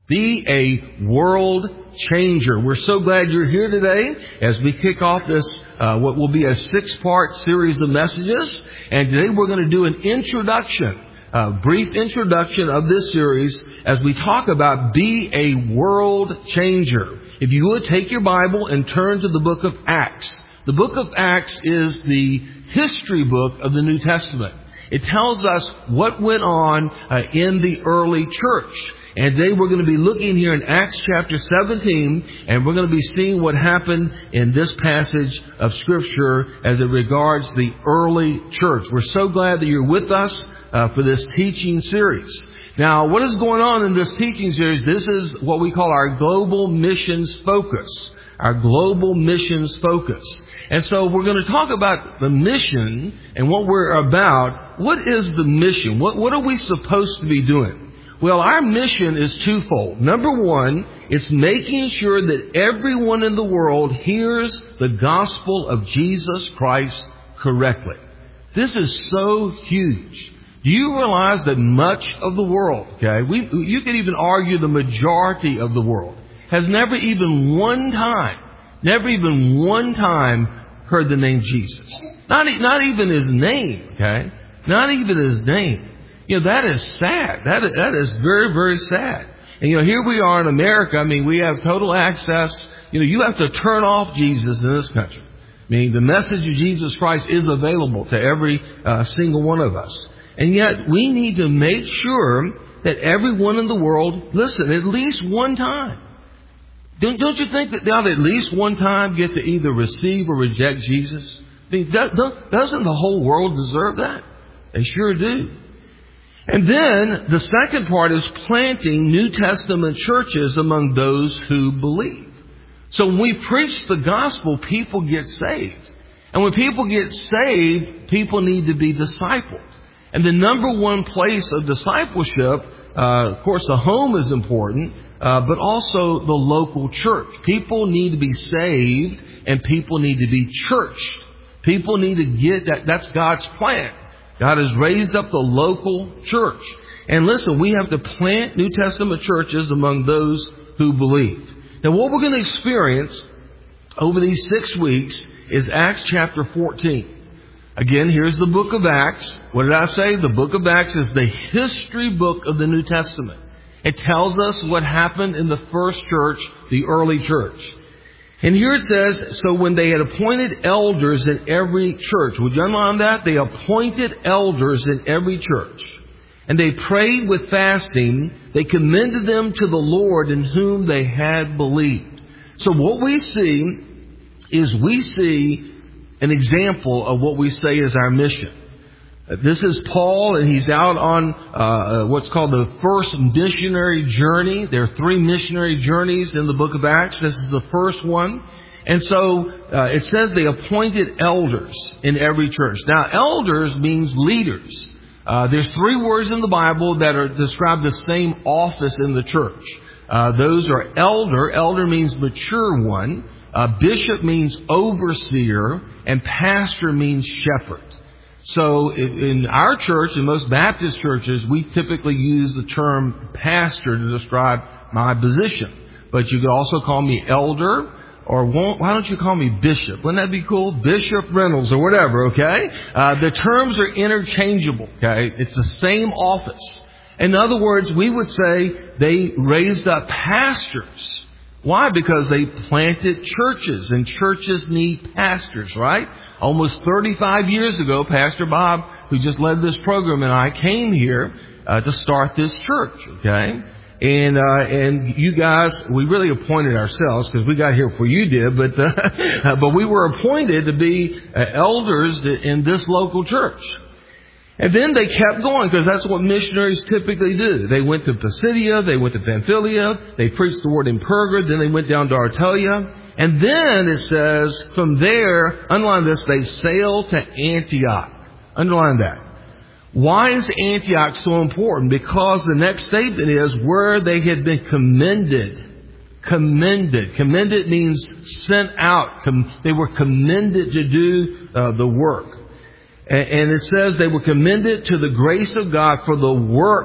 Be a world changer. We're so glad you're here today as we kick off this, what will be a 6-part series of messages. And today we're going to do an introduction, a brief introduction of this series as we talk about be a world changer. If you would take your Bible and turn to the book of Acts. The book of Acts is the history book of the New Testament. It tells us what went on in the early church. And today we're going to be looking here in Acts chapter 17, and we're going to be seeing what happened in this passage of Scripture as it regards the early church. We're so glad that you're with us for this teaching series. Now, what is going on in this teaching series? This is what we call our global missions focus. Our global missions focus. And so we're going to talk about the mission and what we're about. What is the mission? What are we supposed to be doing? Well, our mission is twofold. Number one, it's making sure that everyone in the world hears the gospel of Jesus Christ correctly. This is so huge. Do you realize that much of the world, you could even argue the majority of the world, has never even one time heard the name Jesus? Not even his name, Not even his name. That is sad. That is very, very sad. And, here we are in America. I mean, we have total access. You have to turn off Jesus in this country. I mean, the message of Jesus Christ is available to every single one of us. And yet, we need to make sure that everyone in the world, listen, at least one time. Don't you think that they ought to at least one time get to either receive or reject Jesus? I mean, doesn't the whole world deserve that? They sure do. And then the second part is planting New Testament churches among those who believe. So when we preach the gospel, people get saved. And when people get saved, people need to be discipled. And the number one place of discipleship, of course, the home is important, but also the local church. People need to be saved and people need to be churched. People need to get that. That's God's plan. God has raised up the local church. And listen, we have to plant New Testament churches among those who believe. Now, what we're going to experience over these 6 weeks is Acts chapter 14. Again, here's the book of Acts. What did I say? The book of Acts is the history book of the New Testament. It tells us what happened in the first church, the early church. And here it says, so when they had appointed elders in every church. Would you underline that? They appointed elders in every church. And they prayed with fasting. They commended them to the Lord in whom they had believed. So what we see is an example of what we say is our mission. This is Paul, and he's out on what's called the first missionary journey. There are 3 missionary journeys in the book of Acts. This is the first one. And so it says they appointed elders in every church. Now, elders means leaders. There's 3 words in the Bible that are describe the same office in the church. Those are elder. Elder means mature one. Bishop means overseer. And pastor means shepherd. So in our church, in most Baptist churches, we typically use the term pastor to describe my position. But you could also call me elder, or why don't you call me bishop? Wouldn't that be cool? Bishop Reynolds or whatever, okay? The terms are interchangeable, okay? It's the same office. In other words, we would say they raised up pastors. Why? Because they planted churches, and churches need pastors, right? Almost 35 years ago, Pastor Bob, who just led this program, and I came here to start this church, okay? And you guys, we really appointed ourselves because we got here before you did, but we were appointed to be elders in this local church. And then they kept going because that's what missionaries typically do. They went to Pisidia, they went to Pamphylia, they preached the word in Perga, then they went down to Artelia. And then it says, from there, underline this, they sailed to Antioch. Underline that. Why is Antioch so important? Because the next statement is where they had been commended. Commended. Commended means sent out. They were commended to do the work. And it says they were commended to the grace of God for the work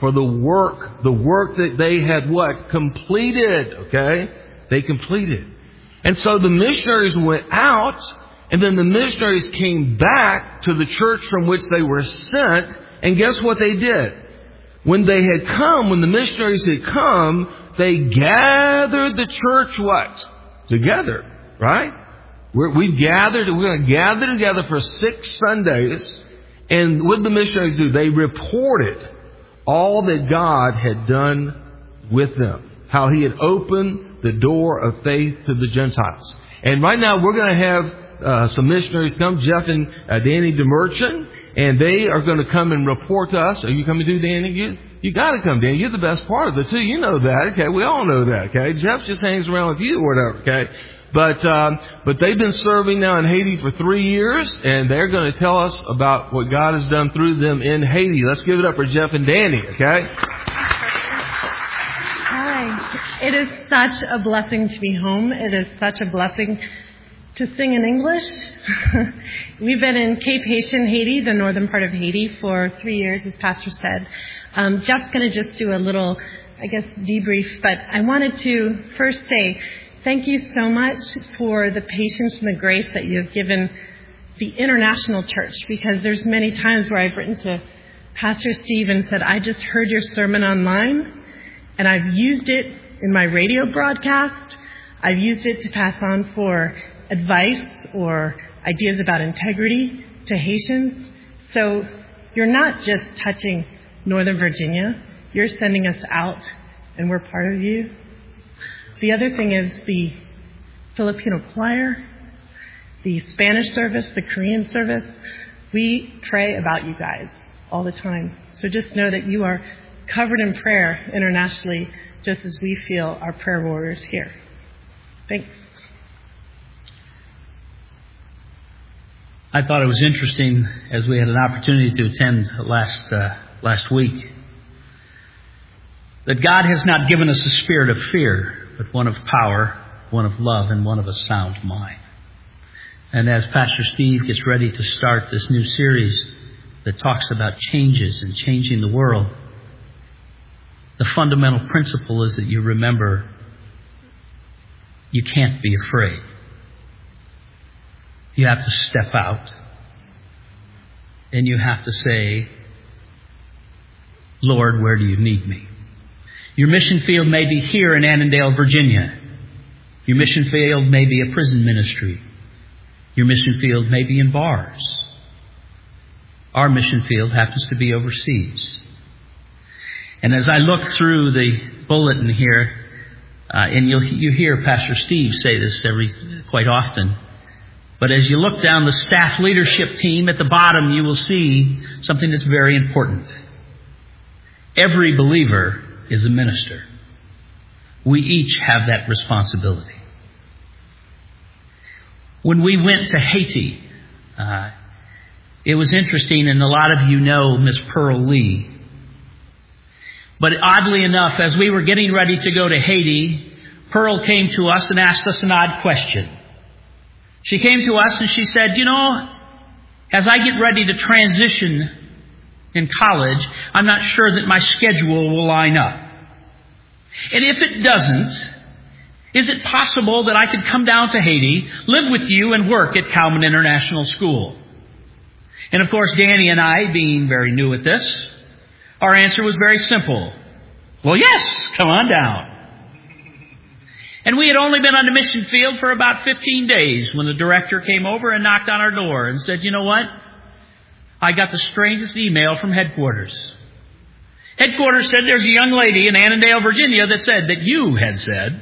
for the work that they had what? Completed, okay? They completed. And so the missionaries went out, and then the missionaries came back to the church from which they were sent, and guess what they did? When they had come, when the missionaries had come, they gathered the church what? Together, right? We're going to gather together for 6 Sundays, and what did the missionaries do? They reported all that God had done with them. How He had opened the door of faith to the Gentiles. And right now we're going to have some missionaries come, Jeff and Danny DeMerchant, and they are going to come and report to us. Are you coming to, Danny? You got to come, Danny. You're the best part of the two. You know that, okay? We all know that, okay? Jeff just hangs around with you or whatever, okay? But they've been serving now in Haiti for 3 years, and they're going to tell us about what God has done through them in Haiti. Let's give it up for Jeff and Danny, okay? Hi. It is such a blessing to be home. It is such a blessing to sing in English. We've been in Cape Haitian, Haiti, the northern part of Haiti, for 3 years, as Pastor said. Jeff's going to just do a little, debrief, but I wanted to first say thank you so much for the patience and the grace that you have given the international church, because there's many times where I've written to Pastor Steve and said, I just heard your sermon online, and I've used it in my radio broadcast. I've used it to pass on for advice or ideas about integrity to Haitians. So you're not just touching Northern Virginia. You're sending us out, and we're part of you. The other thing is the Filipino choir, the Spanish service, the Korean service. We pray about you guys all the time. So just know that you are covered in prayer internationally, just as we feel our prayer warriors here. Thanks. I thought it was interesting, as we had an opportunity to attend last week, that God has not given us a spirit of fear, but one of power, one of love, and one of a sound mind. And as Pastor Steve gets ready to start this new series that talks about changes and changing the world, the fundamental principle is that you remember you can't be afraid. You have to step out, and you have to say, Lord, where do you need me? Your mission field may be here in Annandale, Virginia. Your mission field may be a prison ministry. Your mission field may be in bars. Our mission field happens to be overseas. And as I look through the bulletin here, and you hear Pastor Steve say this quite often, but as you look down the staff leadership team at the bottom, you will see something that's very important. Every believer is a minister. We each have that responsibility. When we went to Haiti, it was interesting, and a lot of you know Miss Pearl Lee. But oddly enough, as we were getting ready to go to Haiti, Pearl came to us and asked us an odd question. She came to us and she said, as I get ready to transition in college, I'm not sure that my schedule will line up. And if it doesn't, is it possible that I could come down to Haiti, live with you, and work at Calman International School? And of course, Danny and I, being very new at this, our answer was very simple. Well, yes, come on down. And we had only been on the mission field for about 15 days when the director came over and knocked on our door and said, you know what? I got the strangest email from headquarters. Headquarters said there's a young lady in Annandale, Virginia that said that you had said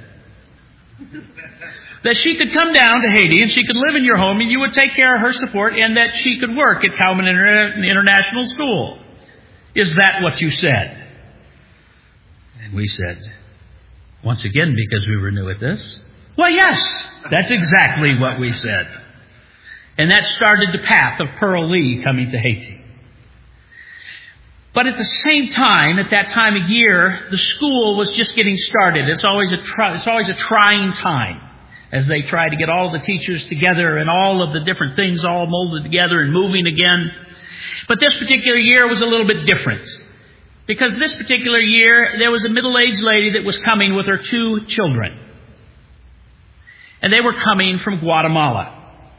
that she could come down to Haiti and she could live in your home and you would take care of her support and that she could work at Calman International School. Is that what you said? And we said, once again, because we were new at this, well, yes, that's exactly what we said. And that started the path of Pearl Lee coming to Haiti. But at the same time, at that time of year, the school was just getting started. It's always a trying time as they try to get all the teachers together and all of the different things all molded together and moving again. But this particular year was a little bit different. Because this particular year, there was a middle-aged lady that was coming with her 2 children. And they were coming from Guatemala.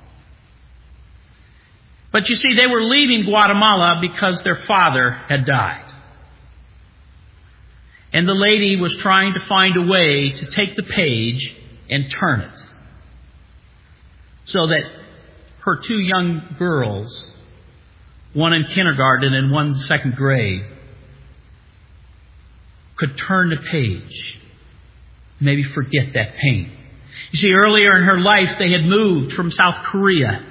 But you see, they were leaving Guatemala because their father had died. And the lady was trying to find a way to take the page and turn it, so that her 2 young girls, one in kindergarten and one in 2nd grade, could turn the page, maybe forget that pain. You see, earlier in her life, they had moved from South Korea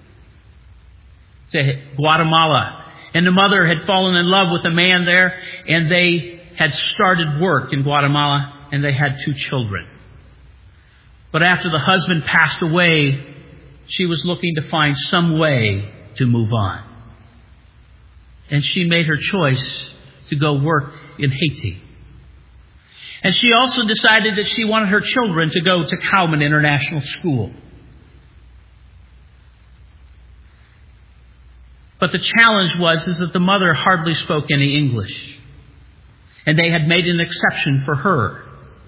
to Guatemala. And the mother had fallen in love with a man there, and they had started work in Guatemala, and they had 2 children. But after the husband passed away, she was looking to find some way to move on. And she made her choice to go work in Haiti. And she also decided that she wanted her children to go to Cowman International School. But the challenge was that the mother hardly spoke any English. And they had made an exception for her.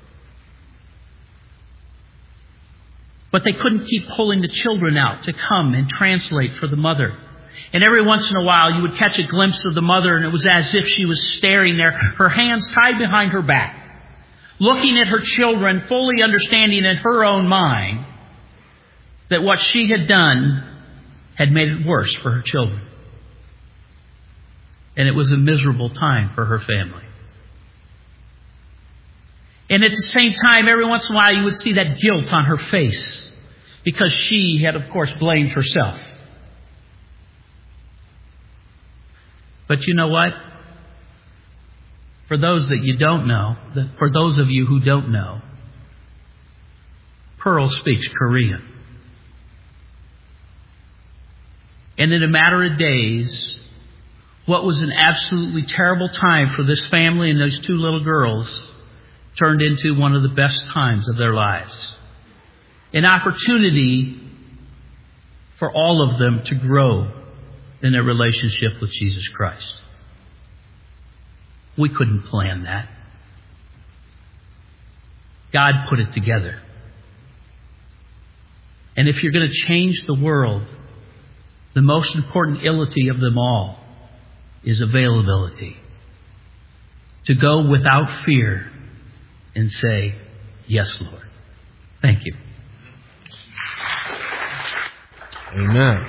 But they couldn't keep pulling the children out to come and translate for the mother. And every once in a while you would catch a glimpse of the mother, and it was as if she was staring there, her hands tied behind her back, looking at her children, fully understanding in her own mind that what she had done had made it worse for her children. And it was a miserable time for her family. And at the same time, every once in a while you would see that guilt on her face, because she had, of course, blamed herself. But you know what? For those that you don't know, for those of you who don't know, Pearl speaks Korean. And in a matter of days, what was an absolutely terrible time for this family and those 2 little girls turned into one of the best times of their lives. An opportunity for all of them to grow in their relationship with Jesus Christ. We couldn't plan that. God put it together. And if you're going to change the world, the most important ability of them all is availability. To go without fear and say, yes, Lord. Thank you. Amen.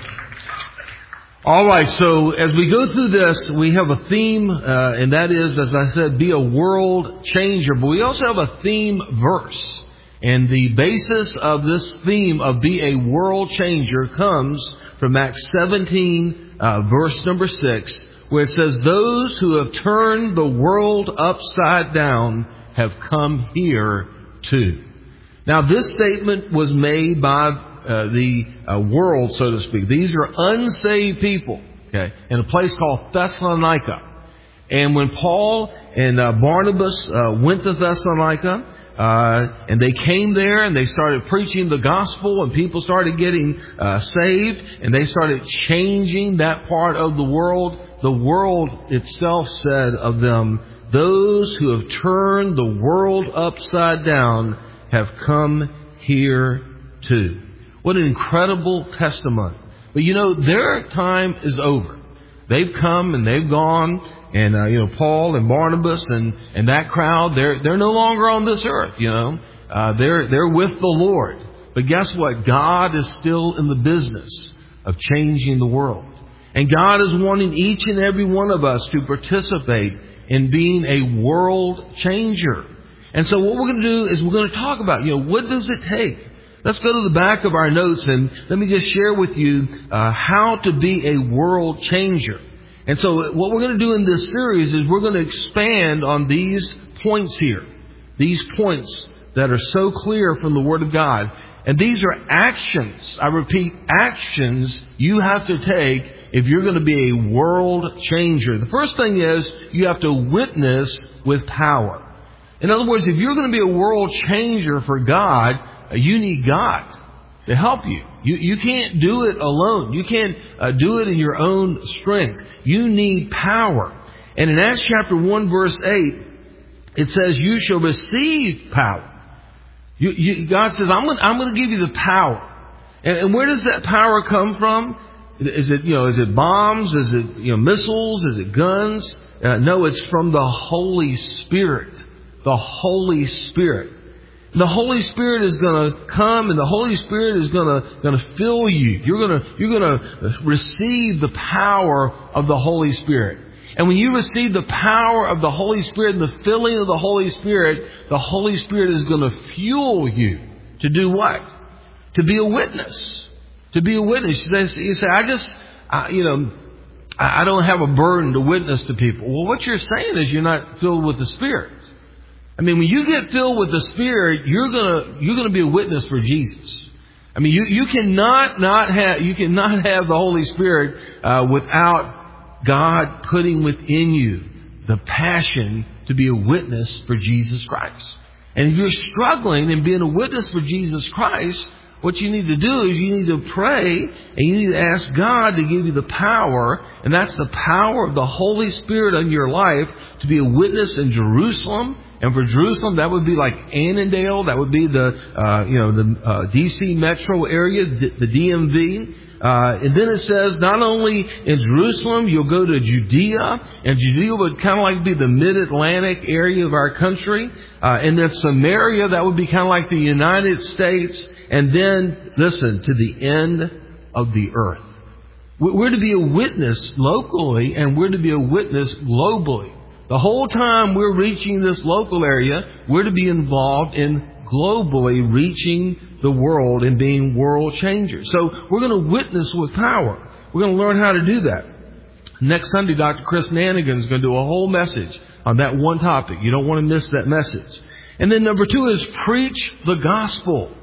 All right, so as we go through this, we have a theme, and that is, as I said, be a world changer. But we also have a theme verse. And the basis of this theme of be a world changer comes from Acts 17, verse number 6, where it says, those who have turned the world upside down have come here too. Now, this statement was made by the world, so to speak. These are unsaved people, okay, in a place called Thessalonica. And when Paul and Barnabas went to Thessalonica, and they came there and they started preaching the gospel, and people started getting saved, and they started changing that part of the world itself said of them, those who have turned the world upside down have come here too. What an incredible testimony. But you know, their time is over. They've come and they've gone. And, Paul and Barnabas and that crowd, they're no longer on this earth, they're with the Lord. But guess what? God is still in the business of changing the world. And God is wanting each and every one of us to participate in being a world changer. And so what we're going to do is we're going to talk about, what does it take? Let's go to the back of our notes and let me just share with you how to be a world changer. And so what we're going to do in this series is we're going to expand on these points here. These points that are so clear from the Word of God. And these are actions. I repeat, actions you have to take if you're going to be a world changer. The first thing is you have to witness with power. In other words, if you're going to be a world changer for God, you need God to help you. You can't do it alone. You can't do it in your own strength. You need power. And in Acts chapter 1 verse 8, it says, you shall receive power. God says, I'm going to give you the power. And where does that power come from? Is it bombs? Is it, missiles? Is it guns? No, it's from the Holy Spirit. The Holy Spirit. The Holy Spirit is going to come, and the Holy Spirit is going to fill you. You're going to receive the power of the Holy Spirit. And when you receive the power of the Holy Spirit and the filling of the Holy Spirit is going to fuel you to do what? To be a witness. To be a witness. You say, I don't have a burden to witness to people. Well, what you're saying is you're not filled with the Spirit. I mean, when you get filled with the Spirit, you're gonna be a witness for Jesus. I mean, you cannot have the Holy Spirit without God putting within you the passion to be a witness for Jesus Christ. And if you're struggling in being a witness for Jesus Christ, what you need to do is you need to pray and you need to ask God to give you the power, and that's the power of the Holy Spirit in your life to be a witness in Jerusalem. And for Jerusalem, that would be like Annandale. That would be the D.C. metro area, the DMV. And then it says not only in Jerusalem, you'll go to Judea. And Judea would kind of like be the mid-Atlantic area of our country. And then Samaria, that would be kind of like the United States. And then, listen, to the end of the earth. We're to be a witness locally, and we're to be a witness globally. The whole time we're reaching this local area, we're to be involved in globally reaching the world and being world changers. So we're going to witness with power. We're going to learn how to do that. Next Sunday, Dr. Chris Nanigan is going to do a whole message on that one topic. You don't want to miss that message. And then number 2 is preach the gospel.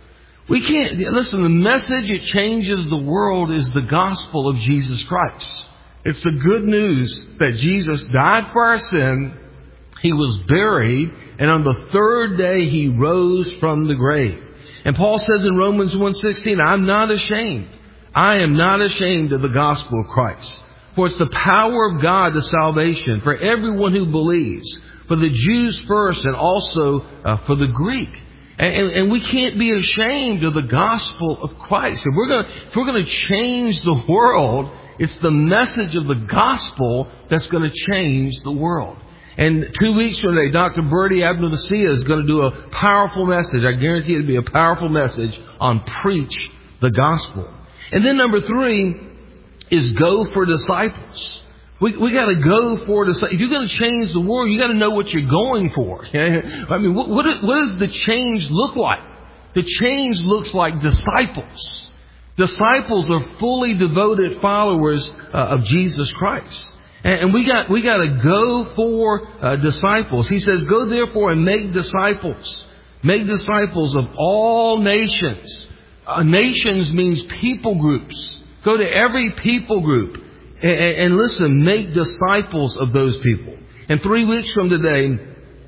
We can't, listen, the message that changes the world is the gospel of Jesus Christ. It's the good news that Jesus died for our sin, He was buried, and on the third day He rose from the grave. And Paul says in Romans 1:16, I'm not ashamed. I am not ashamed of the gospel of Christ. For it's the power of God to salvation for everyone who believes, for the Jews first and also for the Greek. And we can't be ashamed of the gospel of Christ. If we're going to change the world, it's the message of the gospel that's going to change the world. And 2 weeks from today, Dr. Bertie Abdulaziz is going to do a powerful message. I guarantee it'll be a powerful message on preach the gospel. And then number 3 is go for disciples. We got to go for disciples. If you're going to change the world, you got to know what you're going for. I mean, what does the change look like? The change looks like disciples. Disciples are fully devoted followers of Jesus Christ. And we got to go for disciples. He says, go therefore and make disciples. Make disciples of all nations. Nations means people groups. Go to every people group. And listen, make disciples of those people. And 3 weeks from today,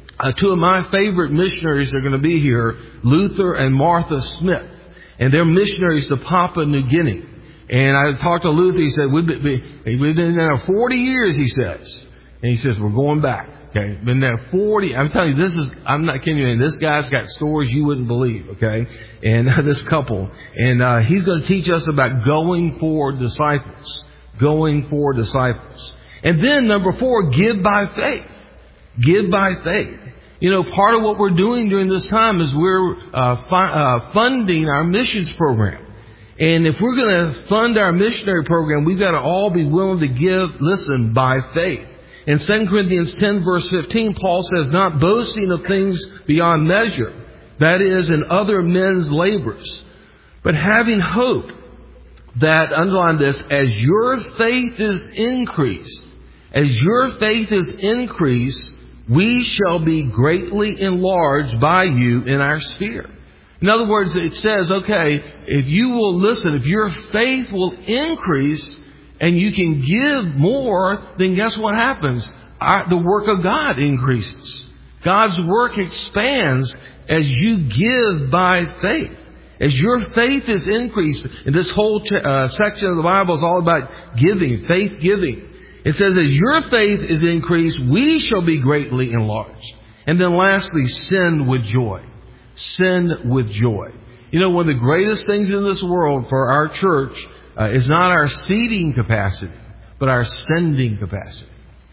2 of my favorite missionaries are going to be here, Luther and Martha Smith. And they're missionaries to Papua New Guinea. And I talked to Luther. He said, we've been there 40 years, he says. And he says, we're going back. Okay. Been there 40. I'm telling you, I'm not kidding you. This guy's got stories you wouldn't believe. Okay. And this couple. And he's going to teach us about going for disciples. Going for disciples. And then number 4, give by faith. Give by faith. You know, part of what we're doing during this time is we're funding our missions program. And if we're going to fund our missionary program, we've got to all be willing to give, listen, by faith. In 2 Corinthians 10 verse 15, Paul says, not boasting of things beyond measure, that is, in other men's labors, but having hope that, underline this, as your faith is increased, we shall be greatly enlarged by you in our sphere. In other words, it says, okay, if you will listen, if your faith will increase and you can give more, then guess what happens? The work of God increases. God's work expands as you give by faith. As your faith is increased, and this whole section of the Bible is all about giving, faith giving. It says, as your faith is increased, we shall be greatly enlarged. And then lastly, send with joy. Send with joy. You know, one of the greatest things in this world for our church is not our seating capacity, but our sending capacity.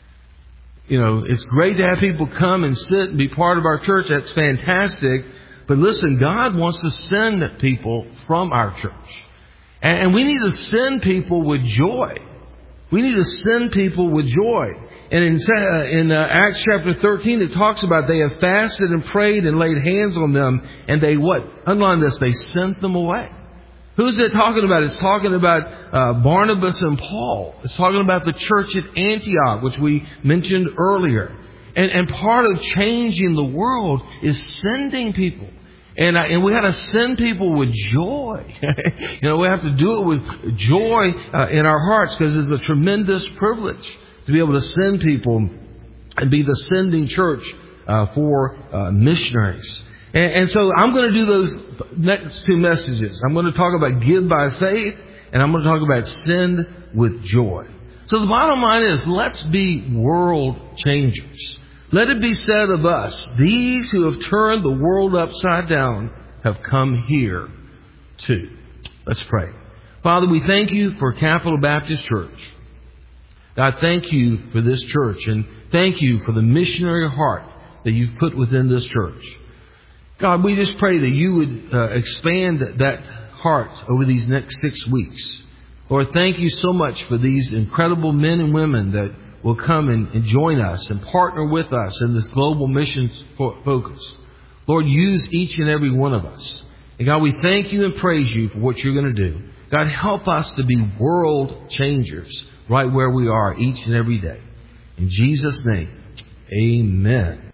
You know, it's great to have people come and sit and be part of our church. That's fantastic. But listen, God wants to send people from our church. And we need to send people with joy. We need to send people with joy. And in Acts chapter 13, it talks about they have fasted and prayed and laid hands on them. And they what? Underline this. They sent them away. Who's it talking about? It's talking about Barnabas and Paul. It's talking about the church at Antioch, which we mentioned earlier. And part of changing the world is sending people. And we got to send people with joy. You know, we have to do it with joy in our hearts, because it's a tremendous privilege to be able to send people and be the sending church for missionaries. And so I'm going to do those next two messages. I'm going to talk about give by faith, and I'm going to talk about send with joy. So the bottom line is, let's be world changers. Let it be said of us, these who have turned the world upside down have come here too. Let's pray. Father, we thank you for Capital Baptist Church. God, thank you for this church, and thank you for the missionary heart that you've put within this church. God, we just pray that you would expand that heart over these next 6 weeks. Lord, thank you so much for these incredible men and women that will come and join us and partner with us in this global missions focus. Lord, use each and every one of us. And God, we thank you and praise you for what you're going to do. God, help us to be world changers right where we are each and every day. In Jesus' name, amen.